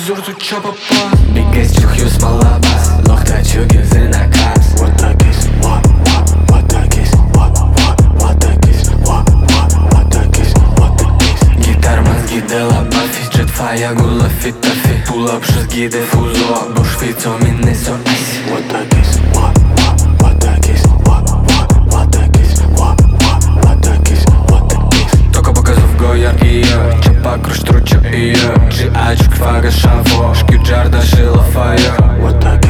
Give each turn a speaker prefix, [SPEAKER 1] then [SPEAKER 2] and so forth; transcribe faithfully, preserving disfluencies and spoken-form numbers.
[SPEAKER 1] Zor tu čia papa Biggest čiuchius palabas Loktačių gilzi nakas What the kiss, what, what, what the kiss What, what, what the kiss What, what, what the kiss What the kiss Gitarmas gide laba Jet fire gula fitafi Pull-up šis gide fuzo Bo šveico minėsio esi What the kiss, what, what, what the kiss What, what, what the kiss What, what, what the kiss What the kiss Только показов гояр iyo Čapa kruštručia iyo Či ačiū kvaga šavo Škiu džarda šila fire What the kiss